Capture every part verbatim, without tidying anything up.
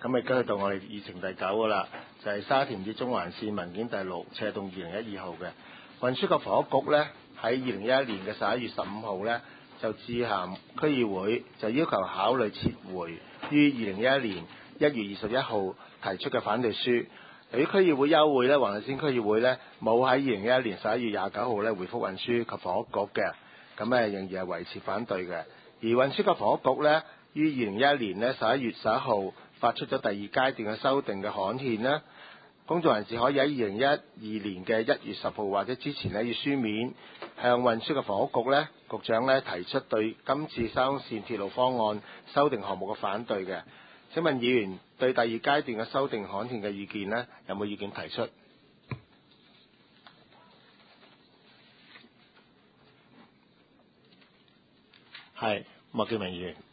咁亦都去到我哋議程第九個啦，就係、是、沙田至中環線文件第六，斜動二零一二號嘅運輸及房屋局呢，喺二零一一年嘅十一月十五號呢，就致函區議會，就要求考慮撤回於二零一一年一月二十一號提出嘅反對書。由於區議會休會呢，黃大仙區議會呢冇喺二零一一年十一月廿九號呢回覆運輸及房屋局嘅，咁誒仍然係維持反對嘅。而運輸及房屋局呢，於二零一一年呢十一月十一號發出咗第二階段嘅修訂嘅刊憲呢，公眾人士可以喺二零一二年嘅一月十號或者之前呢，要書面向運輸及房屋局呢局長呢提出對今次沙中線鐵路方案修訂項目嘅反對嘅。請問議員對第二階段嘅修訂刊憲嘅意見呢，有冇意見提出？係，莫建明議員。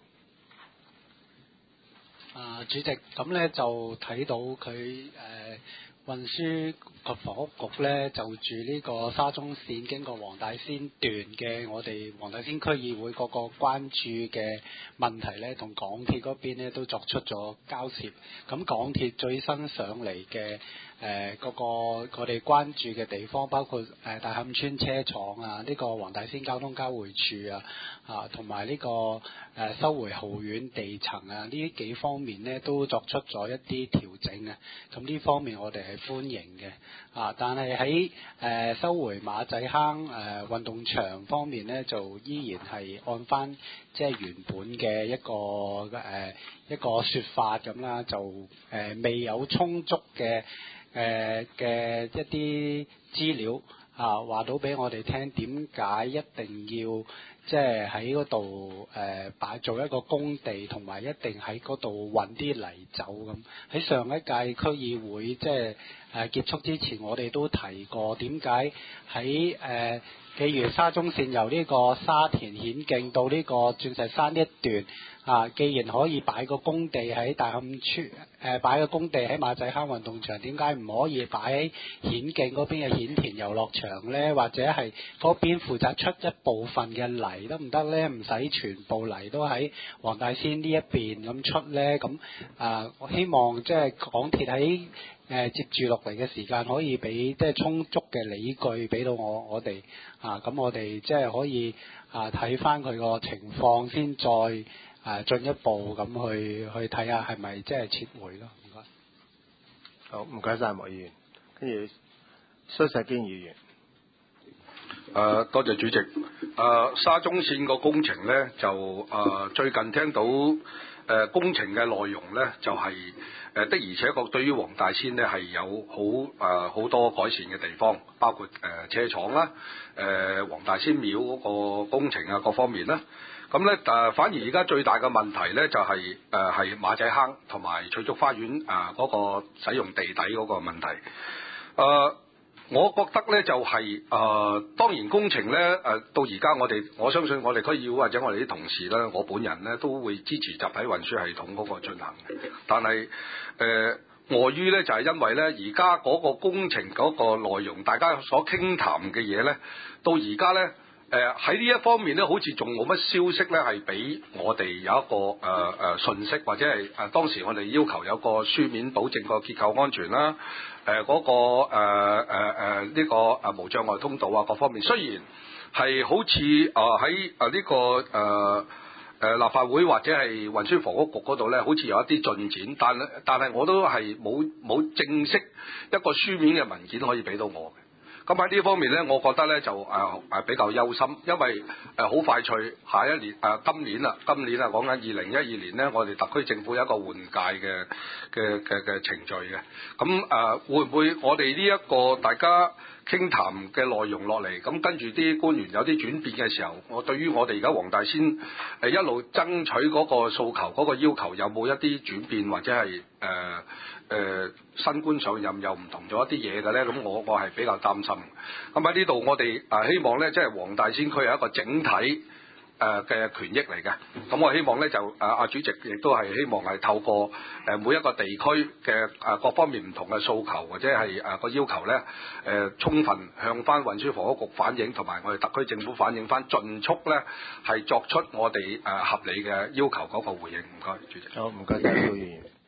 啊，主席，咁咧就睇到佢誒、呃、運輸及房屋局咧就住呢個沙中線經過黃大仙段嘅我哋黃大仙區議會嗰個關注嘅問題咧，同港鐵嗰邊咧都作出咗交涉。咁港鐵最新上嚟嘅誒嗰個我哋關注嘅地方，包括誒、呃、大磡村車廠啊，呢、這個黃大仙交通交匯處啊，啊同埋呢個誒、呃、收回豪苑地層啊，呢幾方面呢都作出咗一啲調整啊。咁呢方面我哋係歡迎嘅。啊，但係喺誒收回馬仔坑誒、呃、運動場方面呢，就依然係按翻即係原本嘅一個誒、呃、一個説法咁啦，就誒、呃、未有充足嘅誒嘅一啲資料啊，話到俾我哋聽點解一定要即係喺嗰度誒擺做一個工地，同埋一定喺嗰度運啲泥走咁。喺上一屆區議會即係誒結束之前，我哋都提過點解喺誒，譬如沙中線由呢個沙田顯徑到呢個鑽石山呢一段啊，既然可以擺個工地喺大磡村誒，擺個工地喺馬仔坑運動場，點解唔可以擺喺顯徑嗰邊嘅顯田遊樂場呢？或者係嗰邊負責出一部分嘅泥得唔得呢？唔使全部泥都喺黃大仙呢一邊咁出呢？咁啊，我希望即係港鐵喺誒接住落嚟嘅時間，可以俾即係充足嘅理據俾到我我哋啊，咁我哋即係可以啊睇翻佢個情況先再誒、啊、進一步咁去去睇下係咪即係撤回咯。唔該。 好，唔該晒莫議員。跟住蘇世堅議員。 誒、呃，多謝主席。誒、呃，沙中線個工程呢，就誒、呃、最近聽到誒、呃、工程嘅內容呢，就係、是、誒、呃、的而且確對於黃大仙呢係有好誒好多改善嘅地方，包括誒、呃、車廠啦、誒、呃、黃大仙廟嗰個工程啊各方面啦。咁咧誒，反而而家最大嘅問題咧就係誒係馬仔坑同埋翠竹花園啊嗰個使用地底嗰個問題。誒、呃，我覺得咧就係、是、誒、呃，當然工程咧誒、呃、到而家我哋我相信我哋區議會或者我哋啲同事咧，我本人咧都會支持集體運輸系統嗰個進行嘅。但係誒礙於咧就係、是、因為咧而家嗰個工程嗰個內容，大家所傾談嘅嘢咧，到而家咧。誒喺呢一方面咧，好似仲冇乜消息咧，係俾我哋有一個誒誒、呃、信息，或者係誒、呃、當時我哋要求有個書面保證個結構安全啦，誒、呃、嗰、那個誒誒誒呢個誒無障礙通道啊各方面，雖然係好似誒喺誒呢個誒誒、呃呃、立法會或者係運輸房屋局嗰度咧，好似有一啲進展，但但係我都係冇冇正式一個書面嘅文件可以俾到我嘅。咁喺呢方面咧，我覺得咧就誒誒、呃、比較憂心，因為誒好、呃、快脆，下一年誒、呃、今年啦，今年啊講緊二零一二年咧，我哋特區政府有一個換屆嘅嘅嘅嘅程序嘅。咁誒、呃、會唔會我哋呢一個大家傾談嘅內容落嚟，咁跟住啲官員有啲轉變嘅時候，我對於我哋而家黃大仙誒、呃、一路爭取嗰個訴求嗰、嗰個要求有冇一啲轉變，或者係誒？呃誒、呃、新官上任又唔同咗一啲嘢嘅咧，咁我我係比較擔心。咁喺呢度我哋啊、呃、希望咧，即係黃大仙區係一個整體誒嘅、呃、權益嚟嘅。咁我希望咧就誒阿、呃、主席亦都係希望係透過誒、呃、每一個地區嘅誒各方面唔同嘅訴求或者係誒個要求咧，誒、呃、充分向翻運輸房屋局反映，同埋我哋特區政府反映翻，盡速咧係作出我哋誒、呃、合理嘅要求嗰個回應。唔該，主席。 好，唔該晒蘇議員。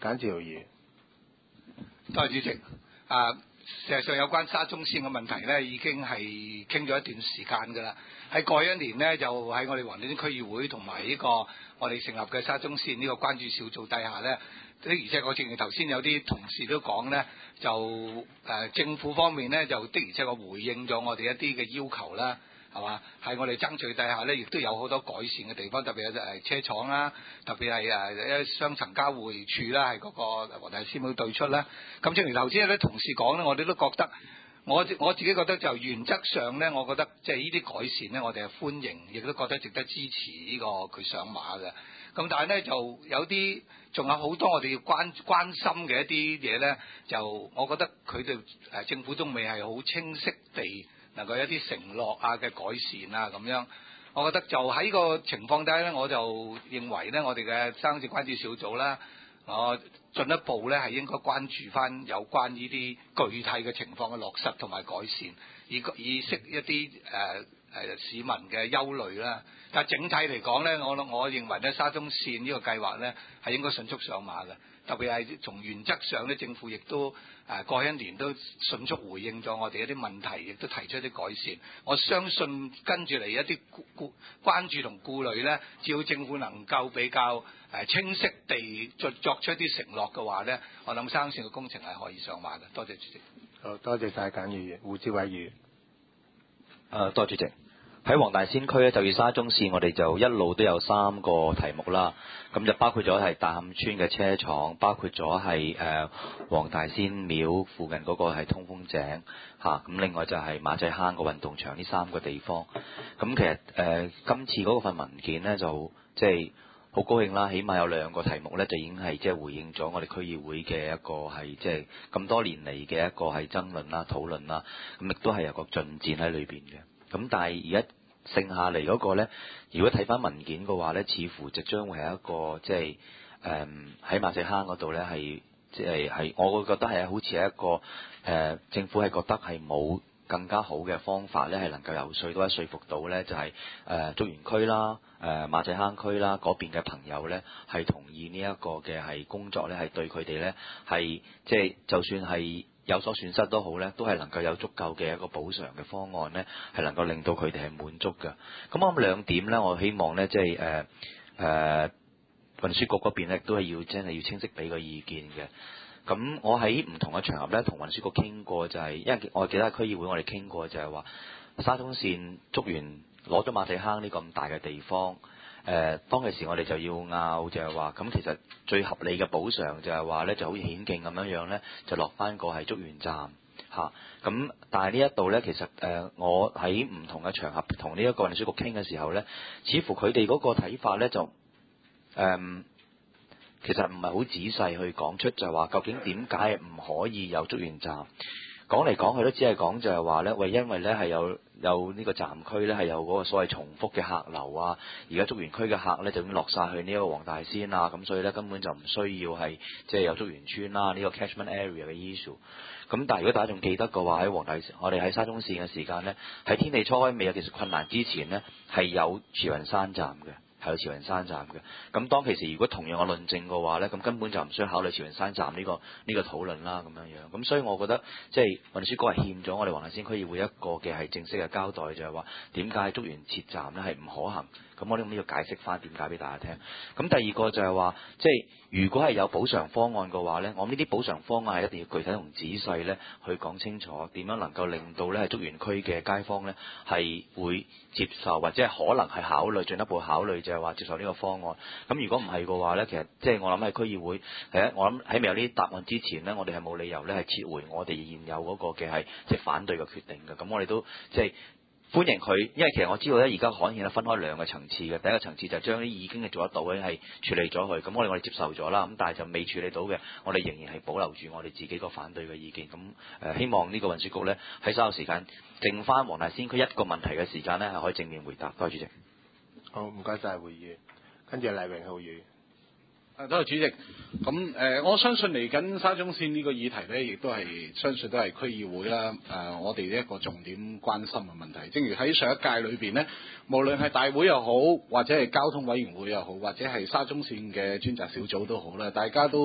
簡志豪議員。 多謝主席。啊，事實上有關沙中線嘅問題咧，已經係傾咗一段時間㗎啦。喺過去一年呢，就喺我哋黃大仙區議會同埋呢個我哋成立嘅沙中線呢個關注小組底下咧，的而且確正如頭先有啲同事都講咧，就誒、呃、政府方面咧，就的而且確回應咗我哋一啲嘅要求啦。係嘛？喺我哋爭取底下咧，亦都有好多改善嘅地方，特別係誒車廠啦，特別係誒一雙層交匯處啦，係嗰個黃大仙區對出啦。咁正如頭先有啲同事講咧，我哋都覺得，我我自己覺得就原則上咧，我覺得即係呢啲改善咧，我哋係歡迎，亦都覺得值得支持呢個佢上馬嘅。咁但係咧，就有啲仲有好多我哋要關關心嘅一啲嘢咧，就我覺得佢哋誒政府都未係好清晰地能夠有一啲承諾啊嘅改善啊咁樣，我覺得就喺個情況底下咧，我就認為咧，我哋嘅沙中線關注小組啦，我進一步咧係應該關注翻有關呢啲具體嘅情況嘅落實同埋改善，以以釋一啲誒誒市民嘅憂慮啦。但係整體嚟講咧，我我認為咧沙中線呢個計劃咧係應該迅速上馬嘅。特別係從原則上咧，政府亦都誒、呃、過去一年都迅速回應咗我哋一啲問題，亦都提出一啲改善。我相信跟住嚟一啲顧關注同顧慮咧，只要政府能夠比較誒、呃、清晰地作作出一啲承諾嘅話咧，我諗沙中線嘅工程係可以上馬嘅。多謝主席。 好，多謝晒簡議員，胡志偉議員。 誒，多謝主席。喺黃大仙區咧，就以沙中線，我哋就一路都有三個題目啦。咁就包括咗係大磡村嘅車廠，包括咗係誒黃大仙廟附近嗰個係通風井嚇。咁、啊、另外就係馬仔坑個運動場呢三個地方。咁其實誒、呃、今次嗰份文件呢，就即係好高興啦，起碼有兩個題目呢，就已經係即係回應咗我哋區議會嘅一個係即係咁多年嚟嘅一個係爭論啦、討論啦。咁亦都係有個進展喺裏邊嘅。咁但係而家剩下嚟嗰個呢，如果睇翻文件嘅話呢，似乎就將會係一個即係誒喺馬仔坑嗰度呢，係即係係我會覺得係好似係一個誒、呃、政府係覺得係冇更加好嘅方法呢，係能夠遊說到、說服到呢，就係誒竹園區啦、誒、呃、馬仔坑區啦嗰邊嘅朋友呢，係同意呢一個嘅係工作呢，係對佢哋呢，係即係就算係有所損失都好咧，都係能夠有足夠嘅一個補償嘅方案咧，係能夠令到佢哋係滿足嘅。咁我諗兩點咧，我希望咧即係誒誒運輸局嗰邊咧都係要真係要清晰俾個意見嘅。咁我喺唔同嘅場合咧，同運輸局傾過就係、是，因為我記得喺區議會我哋傾過就係話沙中線竹園攞咗馬仔坑呢咁大嘅地方。誒、呃，當其時我哋就要拗，就係話，咁其實最合理嘅補償就係話咧，就好似顯徑咁樣樣咧，就落翻個係竹園站嚇。咁、啊、但係呢一度咧，其實誒、呃，我喺唔同嘅場合同呢一個運輸局傾嘅時候咧，似乎佢哋嗰個睇法咧就誒、呃，其實唔係好仔細去講出，就係話究竟點解唔可以有竹園站？講嚟講去都只係講就係話咧，喂，因為咧係有有呢個站區咧係有嗰個所謂重複嘅客流啊，而家竹園區嘅客咧就已經落晒去呢一個黃大仙啊，咁所以咧根本就唔需要係即係有竹園村啦呢個 catchment area 嘅 issue。咁但係如果大家仲記得嘅話，喺黃大我哋喺沙中線嘅時間咧，喺天氣初開未有技術困難之前咧，係有慈雲山站嘅。係有慈雲山站嘅，咁當其時如果同樣嘅論證嘅話咧，咁根本就唔需要考慮慈雲山站呢、這個呢、這個討論啦，咁樣樣。咁所以我覺得即係運輸局係欠咗我哋黃大仙區議會一個嘅係正式嘅交代，就係話點解竹園設站咧係唔可行。咁我哋咁要解釋翻點解俾大家聽。咁第二個就係話，即係如果係有補償方案嘅話咧，我呢啲補償方案係一定要具體同仔細咧去講清楚，點樣能夠令到咧係竹園區嘅街坊咧係會接受，或者係可能係考慮進一步考慮，就係話接受呢個方案。咁如果唔係嘅話咧，其實即係我諗喺區議會，係我諗喺未有呢啲答案之前咧，我哋係冇理由咧係撤回我哋現有嗰個嘅係即係反對嘅決定嘅。咁我哋都即係歡迎佢，因為其實我知道咧，而家刊憲係分開兩個層次嘅。第一個層次就係將啲已經係做得到嘅係處理咗佢，咁我哋我哋接受咗啦。咁但係就未處理到嘅，我哋仍然係保留住我哋自己個反對嘅意見。咁誒、呃，希望呢個運輸局咧喺稍後時間剩翻黃大仙區一個問題嘅時間咧，係可以正面回答。多謝主席。 好，唔該晒，會議。跟住黎榮浩議員。 誒，多謝主席。咁誒、呃，我相信嚟緊沙中線呢個議題咧，亦都係相信都係區議會啦。誒、呃，我哋一個重點關心嘅問題。正如喺上一屆裏邊呢，無論係大會又好，或者係交通委員會又好，或者係沙中線嘅專責小組都好啦，大家都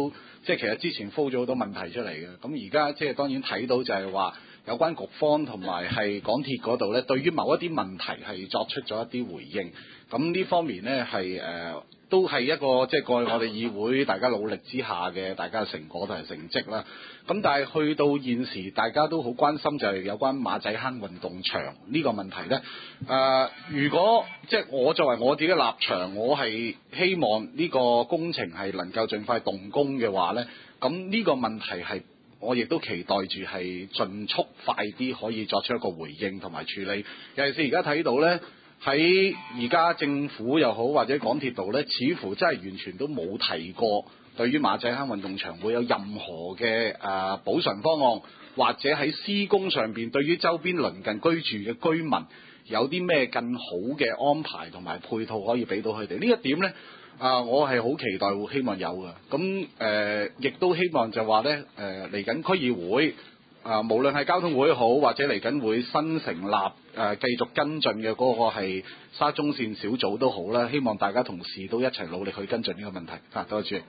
即係其實之前 flow 咗好多問題出嚟嘅。咁而家即係當然睇到就係話有關局方同埋係港鐵嗰度咧，對於某一啲問題係作出咗一啲回應。咁呢方面咧係誒都係一個即係過去我哋議會大家努力之下嘅大家嘅成果同埋成績啦。咁但係去到現時，大家都好關心就係有關馬仔坑運動場呢個問題咧。誒、呃，如果即係我作為我自己嘅立場，我係希望呢個工程係能夠盡快動工嘅話咧，咁呢個問題係我亦都期待住係盡速快啲可以作出一個回應同埋處理。尤其是而家睇到咧。喺而家政府又好或者港鐵度咧，似乎真係完全都冇提過對於馬仔坑運動場會有任何嘅誒、呃、補償方案，或者喺施工上邊對於周邊鄰近居住嘅居民有啲咩更好嘅安排同埋配套可以俾到佢哋。呢一點咧啊、呃，我係好期待，希望有嘅。咁誒，亦、呃、都希望就話咧誒嚟緊區議會。啊，無論係交通會好，或者嚟緊會新成立誒、呃、繼續跟進嘅嗰個係沙中線小組都好啦，希望大家同事都一齊努力去跟進呢個問題。啊，多謝主席。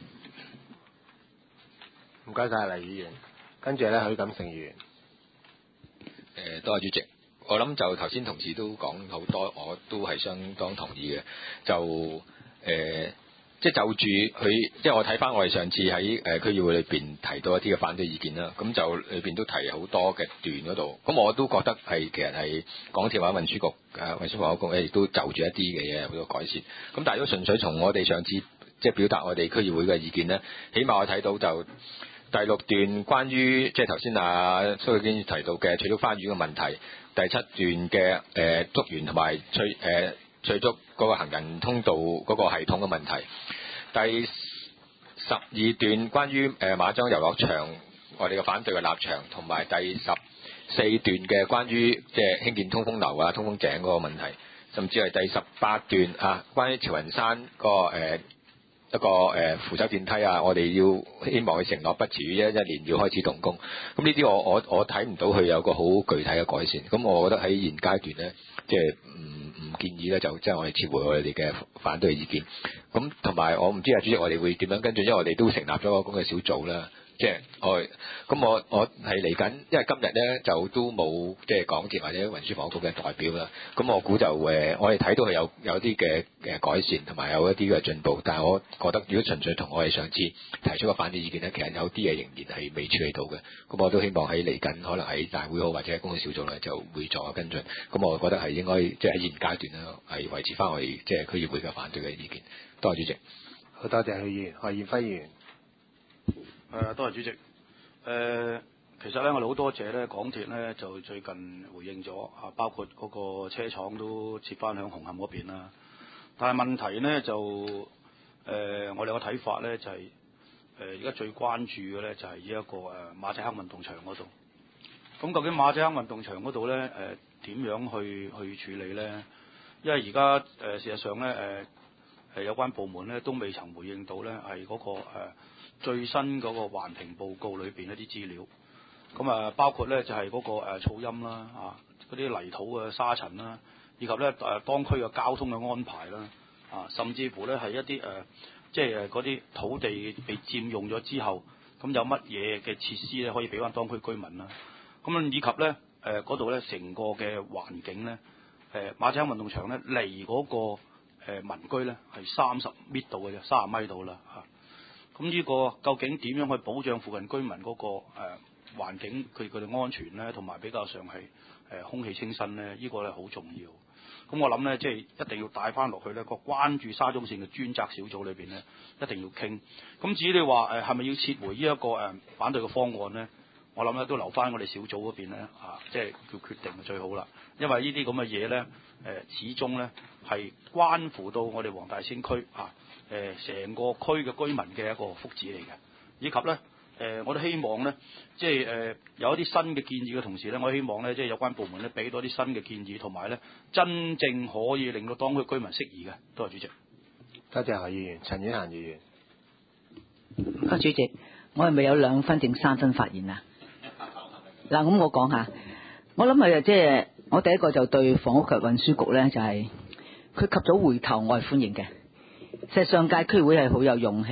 唔該晒黎議員，跟住咧許錦成議員。 誒，多謝主席。我諗就頭先同事都講好多，我都係相當同意嘅。就誒。呃即係就住佢，即係我睇翻我哋上次喺誒區議會裏邊提到一啲嘅反對意見啦，咁就裏邊都提好多嘅段嗰度，咁我都覺得係其實係港鐵或者運輸局誒運輸房屋局咧，亦都就住一啲嘅嘢好多改善。咁但係如果純粹從我哋上次即係表達我哋區議會嘅意見咧，起碼我睇到就第六段關於即係頭先阿蘇偉堅提到嘅翠竹花園嘅問題，第七段嘅誒竹園同埋翠誒。呃翠竹嗰個行人通道嗰個系統嘅問題，第十二段關於誒馬莊遊樂場我哋嘅反對嘅立場，同埋第十四段嘅關於即係興建通風樓啊、通風井嗰個問題，甚至係第十八段啊關於慈雲山個誒、呃、一個誒、呃、扶手電梯啊，我哋要希望佢承諾不遲於一一年要開始動工。咁呢啲我我我睇唔到佢有個好具體嘅改善。咁我覺得喺現階段咧，即係唔。唔建議咧，就即係我哋撤回我哋嘅反對意見。咁同埋我唔知啊，主席我哋會點樣跟住，因為我哋都成立咗個咁嘅小組啦。即係我咁我我係嚟緊，因為今日咧就都冇即係港鐵或者運輸房屋局嘅代表啦。咁我估就誒，我哋睇到佢有有啲嘅誒改善，同埋有一啲嘅進步。但係我覺得，如果純粹同我哋上次提出嘅反對意見咧，其實有啲嘢仍然係未處理到嘅。咁我都希望喺嚟緊，可能喺大會好或者公會小組咧，就會作跟進。咁我覺得係應該即係喺現階段咧，係維持翻我哋即係區議會嘅反對嘅意見。多謝主席。 好多謝許議員，何賢輝議員。 誒，多謝主席。誒、呃，其實咧，我哋好多謝咧，港鐵咧就最近回應咗啊，包括嗰個車廠都設翻響紅磡嗰邊啦。但係問題咧就誒、呃，我哋個睇法咧就係誒，而家最關注嘅咧就係呢一個誒馬仔坑運動場嗰度。咁究竟馬仔坑運動場嗰度咧誒點樣去去處理咧？因為而家誒事實上咧誒誒有關部門咧都未曾回應到咧係嗰個誒。呃最新嗰個環評報告裏邊一啲資料，咁啊包括咧就係嗰個誒噪音啦，啊嗰啲泥土嘅沙塵啦，以及咧誒當區嘅交通嘅安排啦，啊甚至乎咧係一啲誒即係誒嗰啲土地被佔用咗之後，咁有乜嘢嘅設施咧可以俾翻當區居民啦？咁啊以及咧誒嗰度咧成個嘅環境咧，誒馬仔坑運動場咧離嗰個誒民居咧係三十米度嘅啫，三十米度啦嚇。咁呢個究竟點樣去保障附近居民嗰、那個誒、呃、環境佢佢哋安全咧，同埋比較上係誒、呃、空氣清新咧？呢、這個咧好重要。咁我諗咧，即係一定要帶翻落去咧個關注沙中線嘅專責小組裏邊咧，一定要傾。咁至於你話誒係咪要撤回呢、這、一個誒、呃、反對嘅方案咧？我諗咧都留翻我哋小組嗰邊咧啊，即係叫決定就最好啦。因為呢啲咁嘅嘢咧誒，始終咧係關乎到我哋黃大仙區啊。誒成個區嘅居民嘅一個福祉嚟嘅，以及咧誒、呃，我都希望咧，即係誒、呃、有一啲新嘅建議嘅同時咧，我希望咧，即係有關部門咧，俾多啲新嘅建議，同埋咧，真正可以令到當區居民適宜嘅。多謝主席。 多謝何議員，陳婉嫻議員。 啊，主席，我係咪有兩分定三分發言啊？嗱，咁我講下，我諗係即係我第一個就對房屋及運輸局咧，就係、是、佢及早回頭，我係歡迎嘅。實際上屆區會係好有勇氣，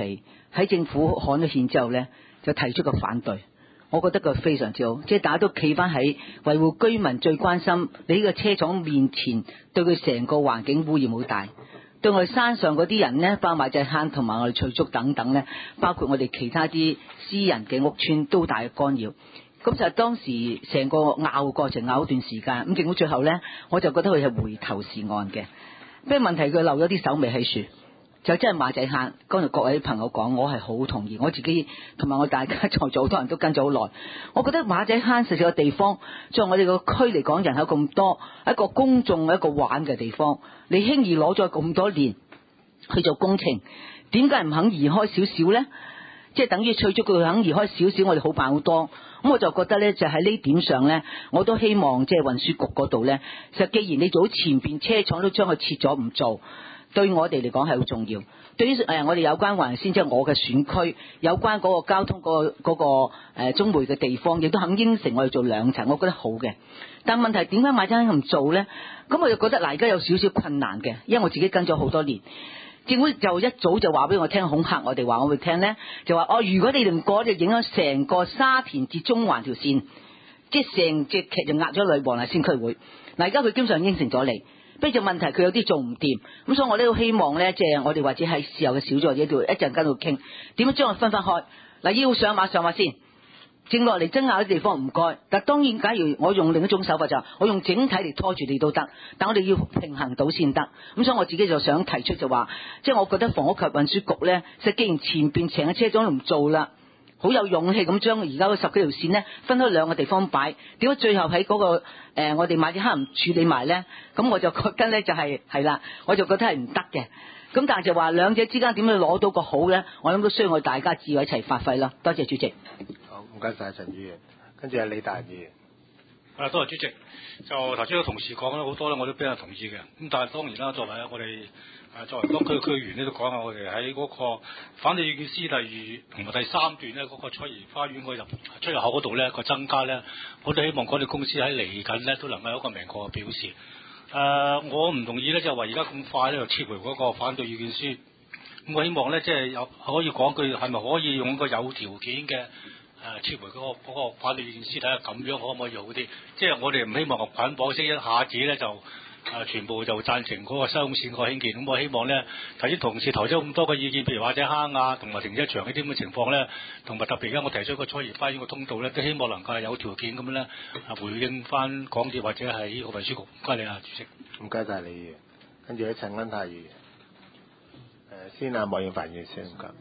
喺政府刊咗憲之後咧，就提出個反對。我覺得佢非常之好，即係大家都企翻喺維護居民最關心你呢個車廠面前，對佢成個環境污染好大。對我哋山上嗰啲人呢，包括馬仔坑同埋我哋翠竹等等呢，包括我哋其他啲私人嘅屋邨都大嘅干擾。咁就當時成個拗過程拗一段時間，咁政府最後呢，我就覺得佢係回頭是岸嘅。咩問題？佢漏咗啲手尾喺樹。就真係馬仔坑，剛才各位朋友講，我係好同意，我自己同埋我大家在座好多人都跟咗好耐。我覺得馬仔坑實際個地方，在我哋個區嚟講人口咁多，一個公眾一個玩嘅地方，你輕易攞咗咁多年去做工程，點解唔肯移開少少呢？即係等於翠竹佢肯移開少少，我哋好辦好多。咁我就覺得呢，就喺呢點上呢，我都希望即係運輸局嗰度呢，其實既然你做前邊車廠都將佢切咗唔做。對我哋嚟講係好重要。對於誒我哋有關環先，即係我嘅選區，有關嗰個交通嗰、嗰個嗰、嗰個誒中媒嘅地方，亦都肯應承我哋做兩層，我覺得好嘅。但問題點解馬仔坑唔做咧？咁我就覺得嗱，而家有少少困難嘅，因為我自己跟咗好多年，政府就一早就話俾我聽，恐嚇我哋話我會聽咧，就話哦，如果你哋唔過，就影響成個沙田至中環條線，即係成隻劇就壓咗落黃大仙區會。嗱，而家佢基本上應承咗你。不過就問題佢有啲做唔掂，咁所以我都希望咧，即係我哋或者係事後嘅小組或者叫一陣間度傾，點樣將佢分分開。嗱，要上馬上馬先，剩落嚟爭拗啲地方唔該。但當然，假如我用另一種手法就係，我用整體嚟拖住你都得，但我哋要平衡到先得。咁所以我自己就想提出就話，即係我覺得房屋及運輸局咧，即係既然前邊成個車廠都唔做啦。好有勇氣咁將而家嗰十幾條線呢分開兩個地方擺，點解最後喺嗰、那個、呃、我哋馬仔坑唔處理埋呢？咁我就覺得呢就係係啦，我就覺得係唔得嘅。咁但係就話兩者之間點樣攞到個好呢？我諗都需要我哋大家智慧一齊發揮啦。多謝主席。 好，唔該晒陳議員，跟住係李大議員。 啊，多謝主席。就頭先個同事講咗好多咧，我都比較同意嘅。咁但係當然啦，作為我哋。誒作為當區區議員咧，都講下我哋喺嗰個反對意見書第二同埋第三段咧，嗰、那個彩怡花園個入出入口嗰度咧個增加咧，我都希望港鐵公司喺嚟緊咧都能夠有一個明確嘅表示。誒、呃，我唔同意咧，就話而家咁快咧就撤回嗰個反對意見書。咁我希望咧，即係有可以講句係咪可以用個有條件嘅誒、呃、撤回嗰、那個那個反對意見書，睇下咁樣可唔可以好啲？即係我哋唔希望個捆綁式一下子咧就。啊！全部就贊成嗰個沙中線個興建，咁我希望咧，頭先同事投咗咁多嘅意見，譬如話者坑啊，同埋停車場呢啲咁嘅情況咧，同埋特別而家我提出個彩怡花園個通道咧，都希望能夠係有條件咁樣咧，啊回應翻港鐵或者係呢個運輸局。唔該你啊，主席。 唔該晒李議員，跟住咧陳恩泰議員。誒先啊，莫永凡議員先唔該。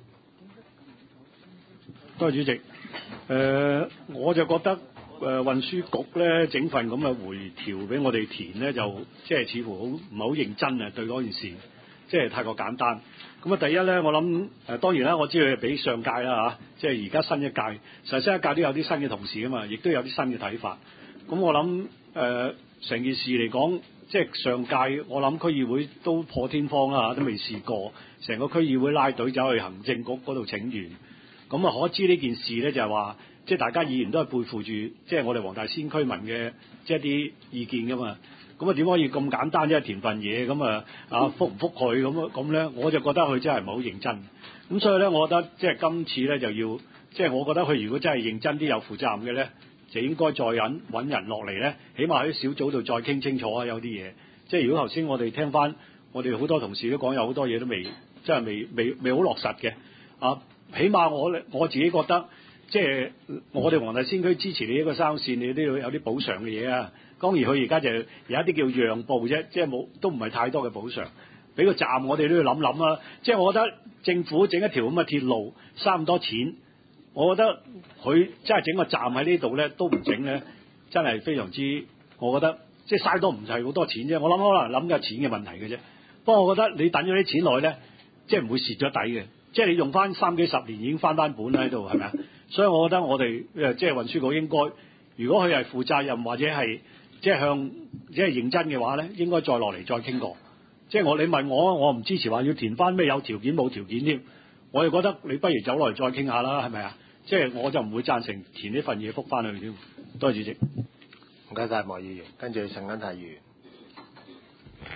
多謝主席。誒、呃，我就覺得。誒、呃、運輸局咧整份咁嘅回條俾我哋填咧，就即係似乎好唔係好認真啊！對嗰件事，即係太過簡單。咁啊，第一咧，我諗誒、呃、當然啦，我知道比上屆啦嚇，即係而家新一屆，實際新一屆都有啲新嘅同事啊嘛，亦都有啲新嘅睇法。咁我諗誒成件事嚟講，即係上屆我諗區議會都破天荒啦嚇，都未試過成個區議會拉隊走去行政局嗰度請願。咁啊，可知呢件事咧就係話。即係大家議員都係背負住，即係我哋黃大仙區民嘅即係一啲意見噶嘛。咁啊點可以咁簡單即係填份嘢咁啊啊覆唔覆佢咁啊咁咧？我就覺得佢真係唔係好認真。咁所以咧，我覺得即係今次咧就要，即係我覺得佢如果真係認真啲有負責任嘅咧，就應該再揾揾人落嚟咧，起碼喺小組度再傾清楚啊！有啲嘢，即係如果頭先我哋聽翻，我哋好多同事都講有好多嘢都未，即係未未未好落實嘅啊。起碼我我自己覺得。即係我哋黃大仙區支持你一個沙中線，你都要有啲補償嘅嘢啊。當然佢而家就有一啲叫讓步啫，即係冇都唔係太多嘅補償。俾個站我哋都要諗諗啊。即係我覺得政府整一條咁嘅鐵路，嘥咁多錢，我覺得佢真係整個站喺呢度咧都唔整咧，真係非常之，我覺得即係嘥多唔係好多錢啫。我諗可能諗嘅錢嘅問題嘅啫。不過我覺得你等咗啲錢落去咧，即係唔會蝕咗底嘅。即係你用翻三幾十年已經翻翻本啦喺度，係咪啊？所以我覺得我哋誒即係運輸局應該，如果佢係負責任或者係即係向即係認真嘅話咧，應該再落嚟再傾過。即係我你問我，我唔支持話要填翻咩有條件冇條件添。我就覺得你不如走落嚟再傾下啦，係咪啊？即係我就唔會贊成填呢份嘢覆翻去添。多謝主席。 唔該晒莫議員，跟住陳恩泰議員。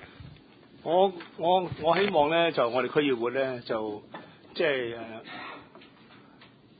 我我我希望咧就我哋區議會咧就即係誒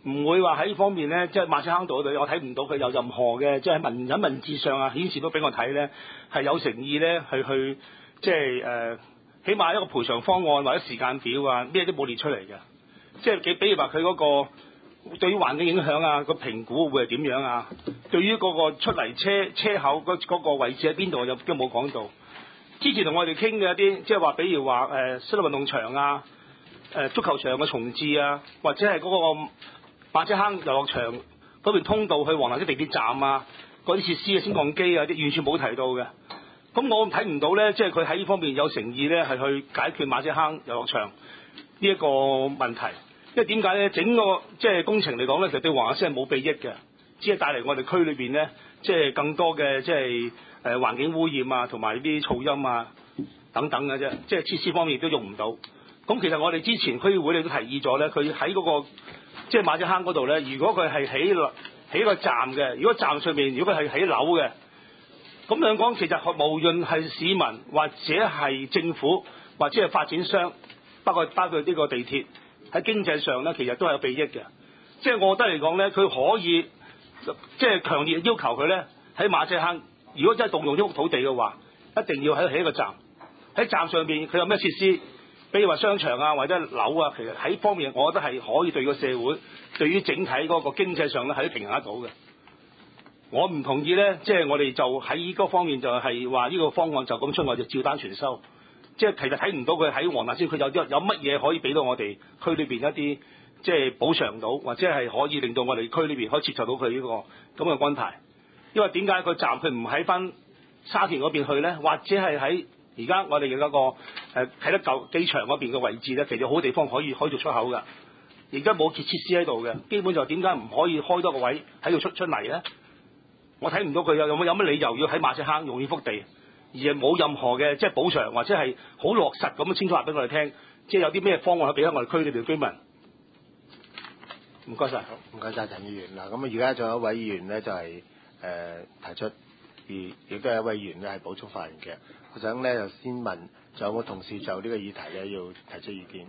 唔會話喺呢方面咧，即係馬車坑道嗰度，我睇唔到佢有任何嘅，即係文喺文字上啊顯示到俾我睇咧，係有誠意咧，係去即係誒、呃，起碼一個賠償方案或者時間表啊，咩都冇列出嚟嘅。即係幾，比如話佢嗰個對於環境影響啊，個評估會係點樣啊？對於嗰個出嚟車車口嗰嗰個位置喺邊度，又都冇講到。之前同我哋傾嘅一啲，即係話，比如話誒室內運動場啊、誒、呃、足球場嘅重置啊，或者係嗰個馬車坑遊樂場嗰邊通道去黃大仙地鐵站啊，嗰啲設施嘅升降機啊，啲完全冇提到嘅。咁我睇唔到咧，即係佢喺呢方面有誠意咧，係去解決馬車坑遊樂場呢一個問題。因為點解咧？整個即係工程嚟講咧，其實對黃大仙係冇裨益嘅，只係帶嚟我哋區裏邊咧，即係更多嘅即係誒環境污染啊，同埋啲噪音啊等等嘅啫。即係設施方面亦都用唔到。咁其實我哋之前區議會亦都提議咗咧，佢喺嗰個即係馬車坑嗰度咧，如果佢係起起一個站嘅，如果站上面如果佢係起樓嘅，咁樣講其實無論係市民或者係政府或者係發展商，包括包括呢個地鐵。喺經濟上咧，其實都係有裨益嘅。即係我覺得嚟講咧，佢可以即係強烈要求佢咧喺馬車坑，如果真係動用呢幅土地嘅話，一定要喺起一個站。喺站上邊佢有咩設施，比如話商場啊或者樓啊，其實喺方面我覺得係可以對個社會對於整體嗰個經濟上咧係平衡得到嘅。我唔同意咧，即係我哋就喺嗰方面就係話呢個方案就咁出，我就照單全收。即係其實睇唔到佢喺黃大仙區有啲有乜嘢可以俾到我哋區裏邊一啲即係補償到，或者係可以令到我哋區裏邊可以接受到佢呢個咁嘅安排。因為點解個站佢唔喺翻沙田嗰邊去咧？或者係喺而家我哋嘅嗰個誒啟德舊機場嗰邊嘅位置咧？其實好多地方可以可以做出口㗎。而家冇設設施喺度嘅，基本就點解唔可以開多個位喺度出出嚟咧？我睇唔到佢有有冇有乜理由要喺馬車坑用呢幅地？而係冇任何嘅即係補償，或者係好落實咁樣清楚話俾我哋聽，即係有啲咩方案可以俾翻我哋區裏邊嘅居民。唔該晒，好， 唔該晒陳議員嗱。咁啊，而家仲有一位議員咧，就係、是、誒、呃、提出，而亦都有一位議員咧係補充發言嘅。我想咧就先問，仲有冇同事就呢個議題咧要提出意見？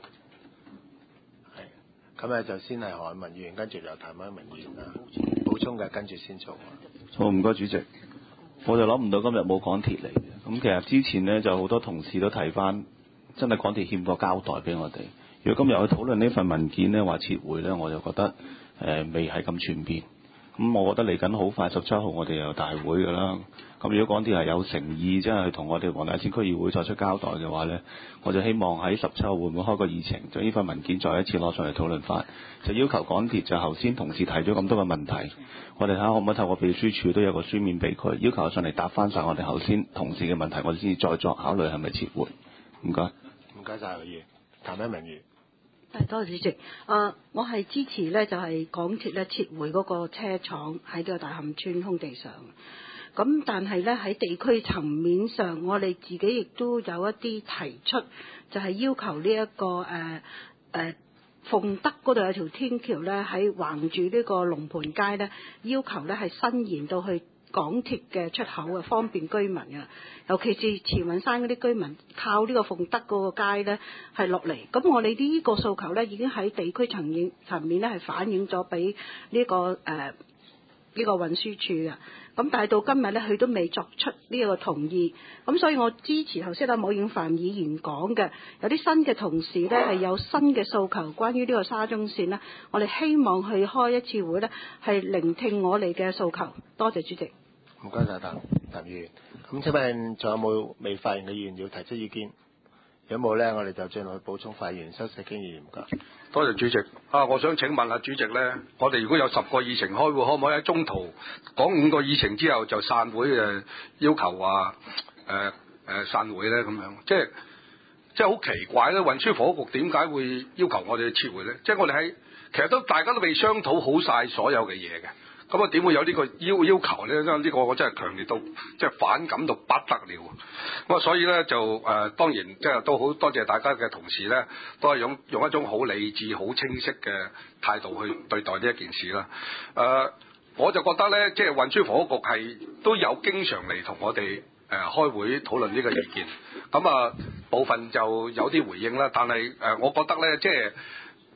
係，咁咧就先係何文議員，跟住就譚文明議員啦。補充嘅跟住先做。 好，唔該主席。我就諗唔到今日冇港鐵嚟嘅，咁其實之前呢，就好多同事都提翻，真係港鐵欠個交代俾我哋。如果今日去討論呢份文件呢，話撤回呢，我就覺得誒、呃、未係咁全面。咁我覺得嚟緊好快十七號我哋有大會㗎啦。咁如果港鐵係有誠意，真係同我哋黃大仙區議會作出交代嘅話呢，我就希望喺十七號會唔會開個議程，將呢份文件再一次攞上嚟討論翻，就要求港鐵就頭先同事提咗咁多嘅問題，我哋睇下可唔可以透過秘書處都有個書面俾佢，要求上嚟答翻晒我哋頭先同事嘅問題，我哋先至再作考慮係咪撤回。唔該。 唔該晒，議員。譚一明議員。 係，多謝主席。啊，我係支持咧，就係、是、港鐵咧撤回嗰個車廠喺呢個大磡村空地上。咁但係咧喺地區層面上，我哋自己亦都有一啲提出，就係、是、要求呢、這、一個誒誒、呃、鳳德嗰度有條天橋咧，喺橫住呢個龍盤街咧，要求咧係伸延到去港鐵嘅出口啊，方便居民啊，尤其是慈雲山嗰啲居民靠呢個鳳德嗰個街咧係落嚟。咁我哋呢個訴求咧已經喺地區層面層面咧係反映咗俾呢個誒呢、呃這個運輸處嘅。咁但係到今日咧，佢都未作出呢個同意。咁所以我支持頭先阿武應凡議員講嘅，有啲新嘅同事咧係有新嘅訴求，關於呢個沙中線咧，我哋希望去開一次會咧，係聆聽我哋嘅訴求。多謝主席。 唔該晒，譚譚議員。咁請問仲有冇未發言嘅議員要提出意見？如果冇咧，我哋就進入去補充發言。周世經議員，唔該。 多謝主席。啊，我想請問下主席咧，我哋如果有十個議程開會，可唔可以喺中途講五個議程之後就散會誒？要求話誒誒散會咧咁樣，即係即係好奇怪咧。運輸房屋局點解會要求我哋撤回咧？即係我哋喺其實都大家都未商討好晒所有嘅嘢嘅。咁啊，點會有呢個要要求咧？因為呢個我真係強烈到即係反感到不得了。咁啊，所以咧就誒、呃，當然即係都好多謝大家嘅同事咧，都係用用一種好理智、好清晰嘅態度去對待呢一件事啦。誒、呃，我就覺得咧，即係運輸房屋局係都有經常嚟同我哋誒、呃、開會討論呢個意見。咁啊，部分就有啲回應啦，但係誒、呃，我覺得咧，即係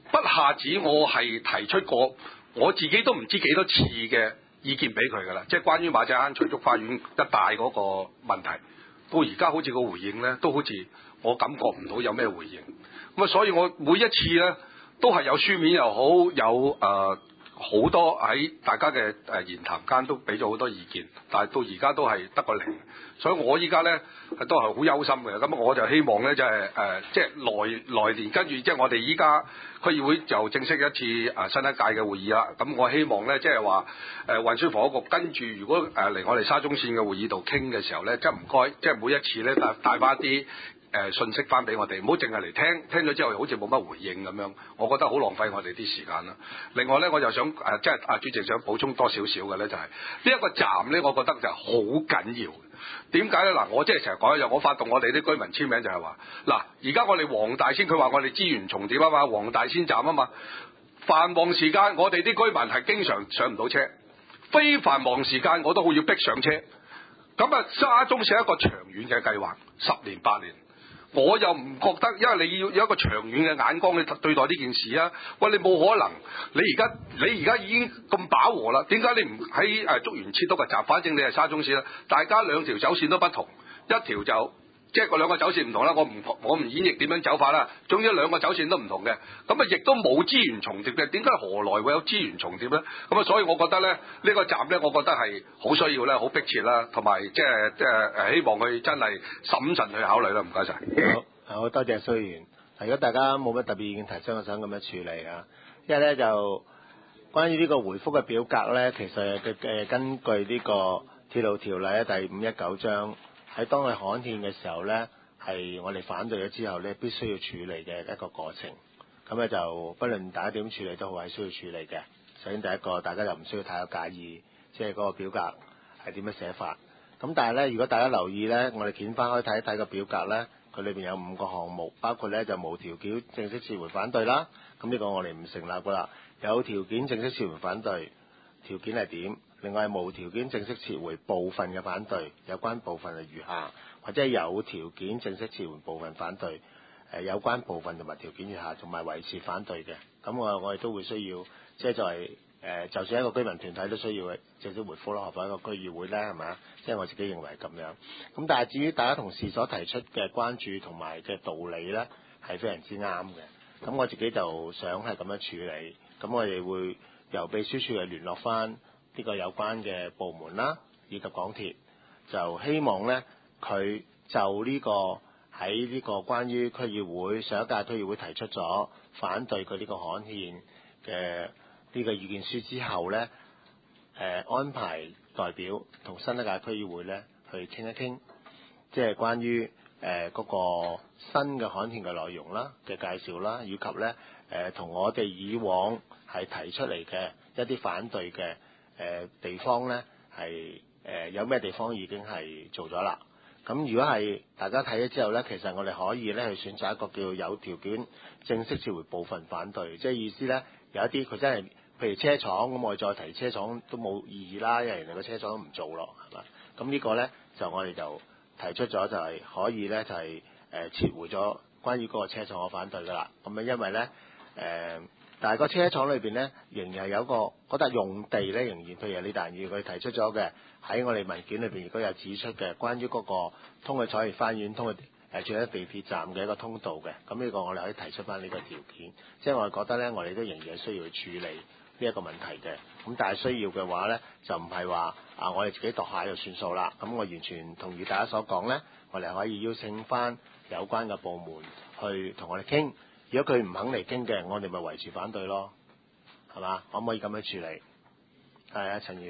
不下子我係提出過，我自己都唔知幾多次嘅意見俾佢㗎啦，即係關於馬仔坑翠竹花園一帶嗰個問題，到而家好似個回應咧，都好似我感覺唔到有咩回應。咁啊，所以我每一次咧都係有書面又好，有誒好、呃、多喺大家嘅誒言談間都俾咗好多意見，但係到而家都係得個零。所以我依家咧都係好憂心嘅，咁我就希望咧就係、是、誒、呃，即係來來年跟住即係我哋依家區議會就正式一次誒、呃、新一屆嘅會議啦。咁我希望咧即係話誒運輸房屋局跟住如果誒嚟、呃、我哋沙中線嘅會議度傾嘅時候咧，即係唔該，即係每一次咧帶帶翻啲誒信息翻俾我哋，唔好淨係嚟聽，聽咗之後好似冇乜回應咁樣，我覺得好浪費我哋啲時間啦。另外咧，我就想誒、呃、即係阿主席想補充多少少嘅咧，就係呢一個站咧，我覺得就好緊要。點解咧？嗱，我即係成日講一樣，我發動我哋啲居民簽名就係話，嗱，而家我哋黃大仙，佢話我哋資源重疊啊嘛，黃大仙站啊嘛，繁忙時間我哋啲居民係經常上唔到車，非繁忙時間我都好要逼上車。咁啊，沙中線係一個長遠嘅計劃，十年八年。我又唔覺得，因為你要有一個長遠嘅眼光去對待呢件事啊！喂，你冇可能，你而家你而家已經咁飽和啦，點解你唔喺誒竹園設多個站？反正你係沙中線啦，大家兩條走線都不同，一條就即係個兩個走線唔同啦。我唔我唔演繹點樣走法啦，總之兩個走線都唔同嘅，咁啊亦都冇資源重疊嘅。點解何來會有資源重疊咧？咁啊，所以我覺得咧，呢、呢個站咧，我覺得係好需要咧，好迫切啦，同埋即係即係誒，希望佢真係審慎去考慮啦。唔該晒。 好，好多謝蘇議員。如果大家冇乜特別意見提出，我想咁樣處理啊。因為咧就關於呢個回覆嘅表格咧，其實嘅誒根據呢個鐵路條例咧第五一九章，喺當佢刊憲嘅時候咧，係我哋反對咗之後咧，必須要處理嘅一個過程。咁咧就不論大家點處理都好，係需要處理嘅。首先第一個，大家就唔需要太過介意，即係嗰個表格係點樣寫法。咁但係咧，如果大家留意咧，我哋掀翻開睇一睇個表格咧，佢裏邊有五個項目，包括咧就無條件正式撤回反對啦。咁呢個我哋唔成立噶啦。有條件正式撤回反對，條件係點？另外係無條件正式撤回部分嘅反對，有關部分係如下，或者係有條件正式撤回部分反對，誒有關部分同埋條件如下，同埋維持反對嘅。咁我我哋都會需要，即係作為誒，就算一個居民團體都需要正式回覆咯，何況一個區議會咧，係咪？即係我自己認為咁樣。咁但係至於大家同事所提出嘅關注同埋嘅道理咧，係非常之啱嘅。咁我自己就想係咁樣處理。咁我哋會由秘書處去聯絡翻呢個有關嘅部門啦，以及港鐵，就希望咧佢就呢個喺呢個關於區議會上一屆區議會提出咗反對佢呢個刊憲嘅呢個意見書之後咧，誒、呃、安排代表同新一屆區議會咧去傾一傾，即係關於誒嗰個新嘅刊憲嘅內容啦嘅介紹啦，以及咧誒同我哋以往係提出嚟嘅一啲反對嘅誒、呃、地方咧係誒有咩地方已經係做咗啦。咁如果係大家睇咗之後咧，其實我哋可以咧去選擇一個叫有條件正式撤回部分反對，即係意思咧有一啲佢真係譬如車廠咁，我哋再提車廠都冇意義啦，因為人哋個車廠都唔做咯，係嘛？咁呢個咧就我哋就提出咗就係可以咧就係、是、誒、呃、撤回咗關於嗰個車廠嘅反對㗎啦。咁啊因為咧誒、呃，但係個車廠裏邊咧仍然係有個嗰笪用地咧，仍然譬如李達義佢提出咗嘅喺我哋文件裏邊亦都有指出嘅，關於嗰個通去彩怡花園通去誒最喺地鐵站嘅一個通道嘅。咁呢個我哋可以提出翻呢個條件，即係我哋覺得咧，我哋都仍然係需要去處理呢一個問題嘅。咁但係需要嘅話咧，就唔係話啊我哋自己度下就算數啦。咁我完全同意大家所講咧，我哋可以邀請翻有關嘅部門去同我哋傾。如果佢唔肯嚟傾嘅，我哋咪維持反對咯，係嘛？可唔可以咁樣處理？係啊，陳宇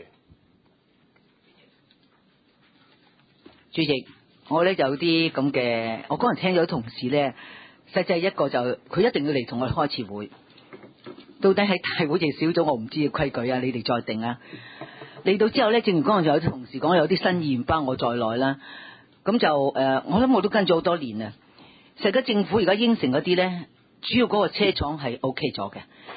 主席，我咧有啲咁嘅，我嗰日聽咗啲同事咧，實際一個就佢一定要嚟同我哋開次會，到底喺大會定小組我唔知嘅規矩啊，你哋再定啊。嚟到之後咧，正如嗰陣就有啲同事講，有啲新意願包我在內啦，咁就誒、呃，我諗我都跟咗好多年啊。實際政府而家應承嗰啲咧，主要嗰個車廠係 O K 咗嘅，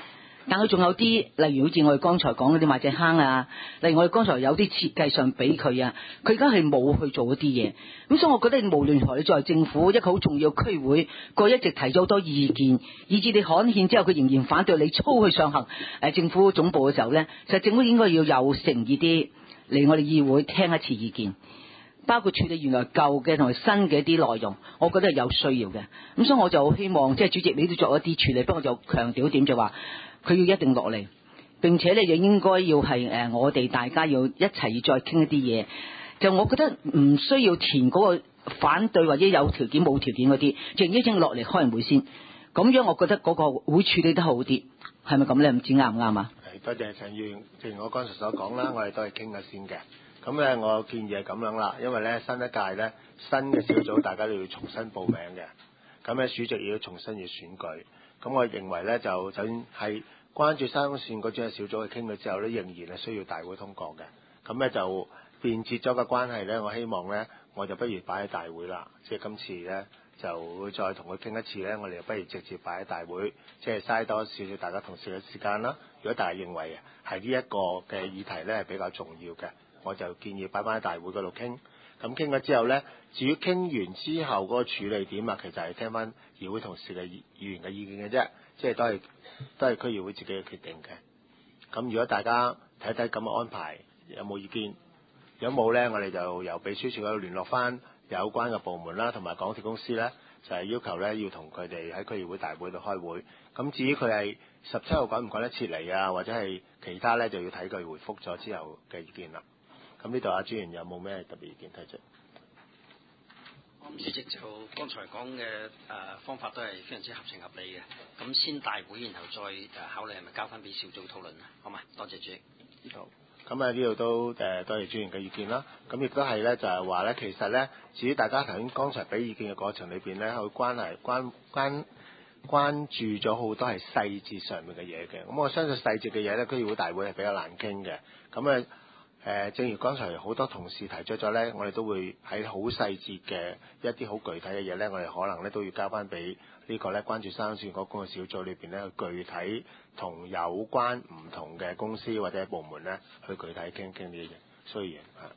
但佢仲有啲，例如好似我哋剛才講嗰啲馬仔坑啊，例如我哋剛才有啲設計上俾佢啊，佢而家係冇去做嗰啲嘢。咁所以我覺得無論如何，你作為政府一個好重要嘅區會，佢一直提咗好多意見，以至你刊憲之後，佢仍然反對你操去上行誒政府總部嘅時候咧，其實政府應該要有誠意啲嚟我哋議會聽一次意見。包括處理原來舊嘅同埋新嘅一啲內容，我覺得係有需要嘅。咁所以我就好希望，即係主席你都作一啲處理。不過我就強調一點就話，佢要一定落嚟，並且咧就應該要係誒我哋大家要一齊再傾一啲嘢。就我覺得唔需要填嗰個反對或者有條件冇條件嗰啲，就應該落嚟開完會先。咁樣我覺得嗰個會處理得好啲，係咪咁咧？唔知啱唔啱啊？ 係，多謝陳議員。正如我剛才所講啦，我哋都係傾下先嘅。咁咧，我建議係咁樣啦，因為咧新一屆咧新嘅小組大家都要重新報名嘅，咁咧主席要重新要選舉。咁我認為咧就首先係關注沙中線嗰張小組去傾咗之後咧，仍然係需要大會通過嘅。咁咧就便捷咗嘅關係咧，我希望咧我就不如擺喺大會啦。即係今次咧就會再同佢傾一次咧，我哋就不如直接擺喺大會，即係嘥多少少大家同事嘅時間啦。如果大家認為係呢一個嘅議題咧係比較重要嘅，我就建議擺翻喺大會嗰度傾，咁傾咗之後呢，至於傾完之後嗰個處理點啊，其實係聽翻議會同事嘅議員嘅意見嘅啫，即係都係都係區議會自己嘅決定嘅。咁如果大家睇睇咁嘅安排有冇意見，有冇呢？我哋就由秘書處嗰度聯絡翻有關嘅部門啦，同埋港鐵公司呢，就係要求呢要同佢哋喺區議會大會度開會。咁至於佢係十七號趕唔趕得切嚟啊，或者係其他呢，就要睇佢回覆咗之後嘅意見啦。咁呢度阿專員有冇咩特別意見提出？ 主席就剛才講嘅誒方法都係非常之合情合理嘅。咁先大會，然後再誒考慮係咪交翻俾小組討論啊？好嘛，多謝主席。 好。咁啊呢度都誒多謝專員嘅意見啦。咁亦都係咧就係話咧，其實咧至於大家頭先剛才俾意見嘅過程裏邊咧，佢關係關關關注咗好多係細節上面嘅嘢嘅。咁我相信細節嘅嘢咧，區議會大會係比較難傾嘅。咁啊。誒，正如剛才好多同事提出咗咧，我哋都會喺好細節嘅一啲好具體嘅嘢咧，我哋可能咧都要交翻俾呢個咧關注沙中線嗰個小組裏邊咧，去具體同有關唔同嘅公司或者部門咧，去具體傾傾呢啲嘢。雖然啊，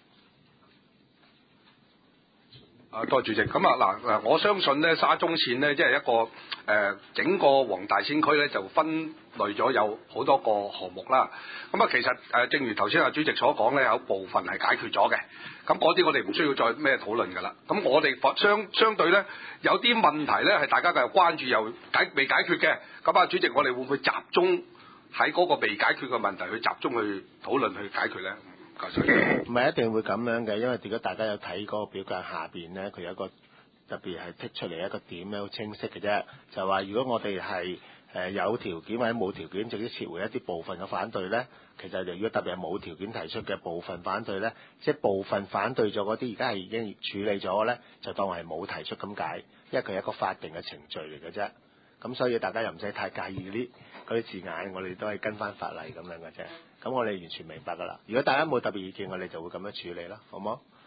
啊，多謝主席。咁啊嗱，我相信咧沙中線咧，即係一個誒、呃、整個黃大仙區咧就分類咗有好多個項目啦。咁啊，其實誒、呃，正如頭先阿主席所講咧，有部分係解決咗嘅。咁嗰啲我哋唔需要再咩討論㗎啦。咁我哋相相對咧，有啲問題咧係大家繼續關注又解未解決嘅。咁啊，主席，我哋會唔會集中喺嗰個未解決嘅問題去集中去討論去解決咧？ 唔係一定會咁樣嘅，因為如果大家有睇嗰個表格下邊咧，佢有一個特別係剔出嚟一個點咧，好清晰嘅啫。就話如果我哋係誒有條件或者冇條件直接撤回一啲部分嘅反對咧，其實如果特別係冇條件提出嘅部分反對咧，即係部分反對咗嗰啲，而家係已經處理咗咧，就當係冇提出咁解，因為佢係一個法定嘅程序嚟嘅啫。咁所以大家又唔使太介意呢嗰啲字眼，我哋都係跟翻法例咁樣嘅啫。咁我哋完全明白㗎啦。如果大家冇特別意見，我哋就會咁樣處理啦，好冇？